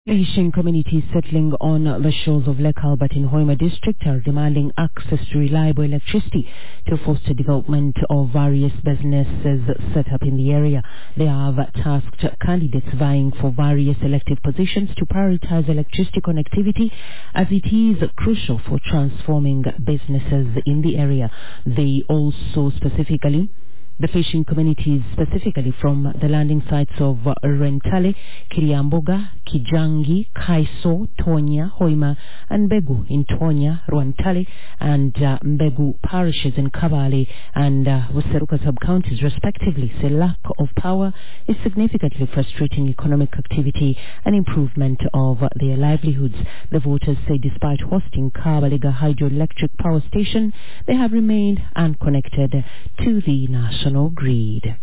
Haitian communities settling on the shores of Lake Albert in Hoima district are demanding access to reliable electricity to foster development of various businesses set up in the area. They have tasked candidates vying for various elective positions to prioritize electricity connectivity as it is crucial for transforming businesses in the area. They also the fishing communities specifically from the landing sites of Rentale, Kiriamboga, Kijangi, Kaiso, Tonya, Hoima, and Mbegu in Tonya, Rwantale, and Mbegu parishes in Kabale and Waseruka sub-counties respectively say lack of power is significantly frustrating economic activity and improvement of their livelihoods. The voters say despite hosting Kabalega hydroelectric power station, they have remained unconnected to the national grid.